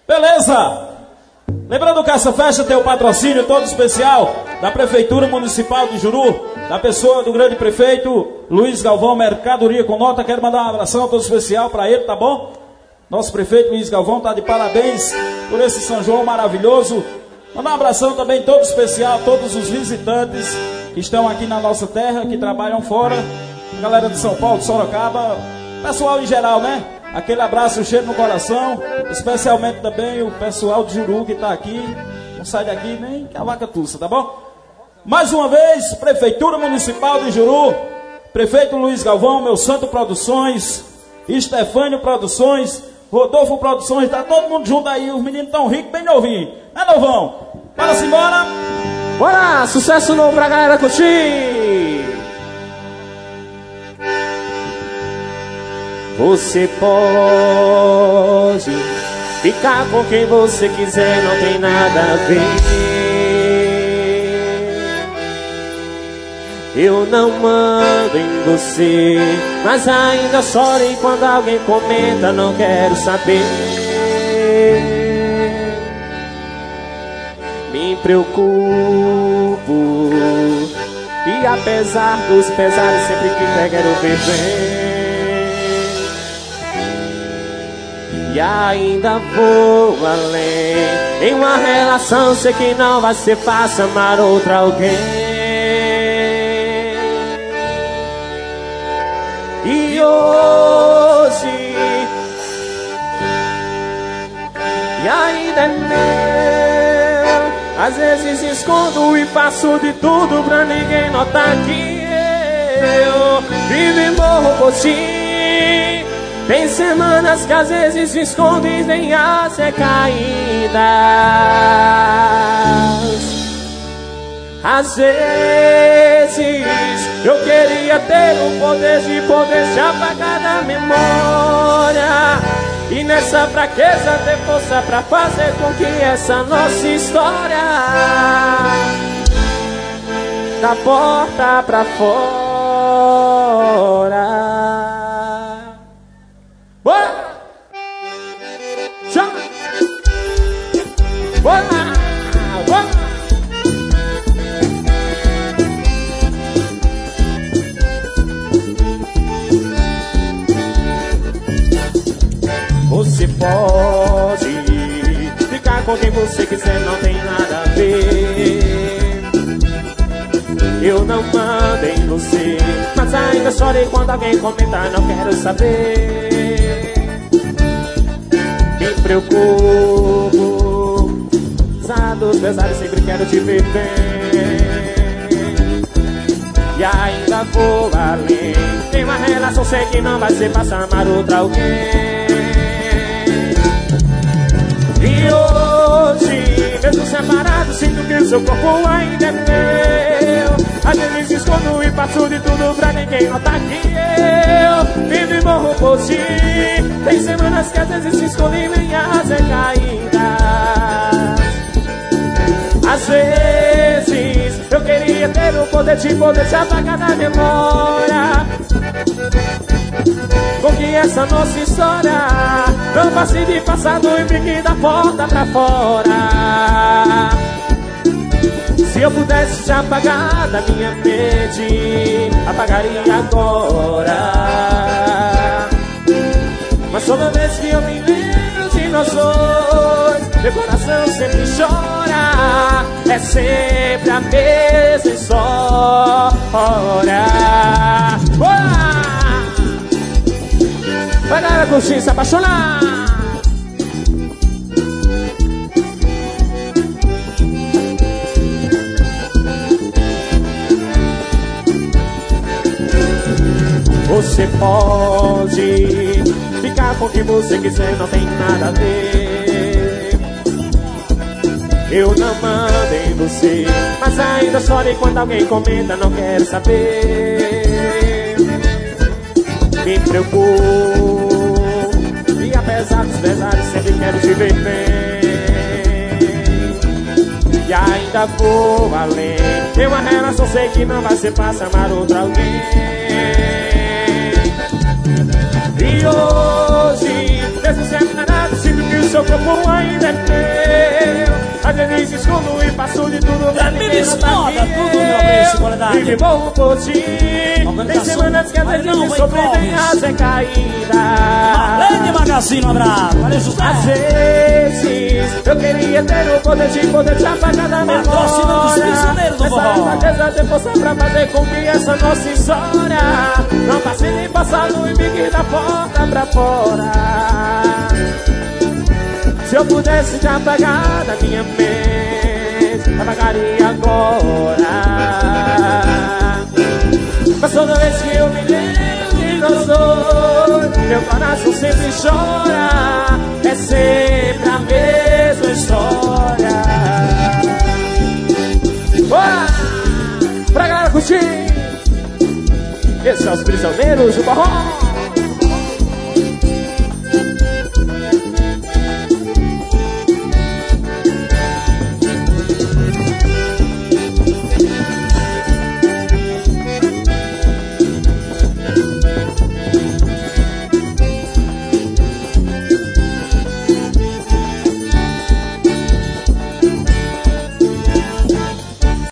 Beleza? Lembrando que essa festa tem o patrocínio todo especial da Prefeitura Municipal de Juru, da pessoa do grande prefeito Luiz Galvão, Mercadoria com Nota. Quero mandar um abração todo especial para ele, tá bom? Nosso prefeito Luiz Galvão tá de parabéns por esse São João maravilhoso. Mandar um abração também todo especial a todos os visitantes que estão aqui na nossa terra, que trabalham fora, galera de São Paulo, de Sorocaba, pessoal em geral, né? Aquele abraço cheio no coração, especialmente também o pessoal de Juru que está aqui. Não sai daqui nem que a vaca tussa, tá bom? Mais uma vez, Prefeitura Municipal de Juru, Prefeito Luiz Galvão, Meu Santo Produções, Estefânio Produções, Rodolfo Produções, tá todo mundo junto aí, os meninos tão ricos, bem novinhos. É novão? Bora-se embora! Bora! Sucesso novo pra galera curtir! Você pode ficar com quem você quiser, não tem nada a ver. Eu não mando em você, mas ainda chorei quando alguém comenta, não quero saber. Me preocupo, e apesar dos pesares, sempre que quero viver. E ainda vou além. Em uma relação sei que não vai ser fácil amar outra alguém. E hoje e ainda é meu. Às vezes escondo e faço de tudo pra ninguém notar que eu vivo e morro por ti. Tem semanas que às vezes me escondo e vem as recaídas. Às vezes eu queria ter o poder te apagar da memória, e nessa fraqueza ter força pra fazer com que essa nossa história da porta pra fora. Bora! Chama! Bora! Bora! Você pode ficar com quem você quiser, não tem nada a ver. Eu não mando em você, mas ainda chorei quando alguém comentar, não quero saber. Me preocupo, pesados, pesares, sempre quero te ver bem. E ainda vou além. Tem uma relação, sei que não vai ser fácil amar outra alguém. E hoje, mesmo separado, sinto que o seu corpo ainda é meu. Às vezes escondo e passo de tudo pra ninguém notar que eu vivo e morro por ti. Tem semanas que às vezes se escondo e vem as recaídas. Às vezes eu queria ter o poder te apagar da memória, com que essa nossa história não passe de passado e fique da porta pra fora. Se eu pudesse te apagar da minha mente, apagaria agora. Mas toda vez que eu me lembro de nós dois, meu coração sempre chora. É sempre a mesma história. Vai galera curtir, se apaixonar. Você pode ficar com quem você quiser, não tem nada a ver. Eu não mando em você, mas ainda chorei quando alguém comenta, não quero saber. Me preocupo, e apesar dos pesares, sempre quero te ver bem. E ainda vou além. Tem uma relação, sei que não vai ser fácil amar outra alguém. E hoje, mesmo separado, sinto que o seu corpo ainda é meu. Às vezes escondo e passo de tudo pra me desmoda tudo, meu preço, qualidade. E vivo por ti. Tem semanas que às vezes me surpreendem as recaídas. Marlene Magazine, um abraço. Valeu, José. Às vezes eu queria ter o poder te apagar da memória. Patrocínio dos prisioneiros do forró. Essa certeza ter força pra fazer com que essa nossa história não passe nem passado e fique da porta pra fora. Se eu pudesse te apagar da minha mente, apagaria agora. Mas toda vez que eu me lembro de nós dois, meu coração sempre chora. É sempre a mesma história. Bora! Pra galera curtir! Esses são os prisioneiros do forró.